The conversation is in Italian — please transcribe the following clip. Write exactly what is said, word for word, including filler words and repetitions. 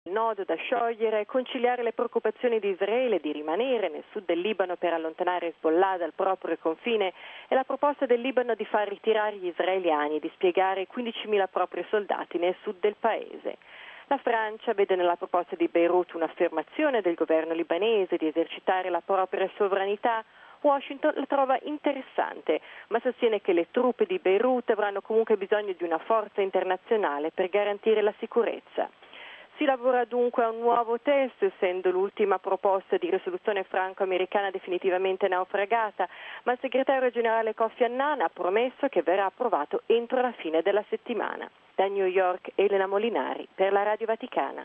Il nodo da sciogliere, conciliare le preoccupazioni di Israele di rimanere nel sud del Libano per allontanare Hezbollah dal proprio confine e la proposta del Libano di far ritirare gli israeliani e di spiegare quindicimila propri soldati nel sud del paese. La Francia vede nella proposta di Beirut un'affermazione del governo libanese di esercitare la propria sovranità. Washington la trova interessante, ma sostiene che le truppe di Beirut avranno comunque bisogno di una forza internazionale per garantire la sicurezza. Si lavora dunque a un nuovo testo, essendo l'ultima proposta di risoluzione franco-americana definitivamente naufragata, ma il segretario generale Kofi Annan ha promesso che verrà approvato entro la fine della settimana. Da New York, Elena Molinari per la Radio Vaticana.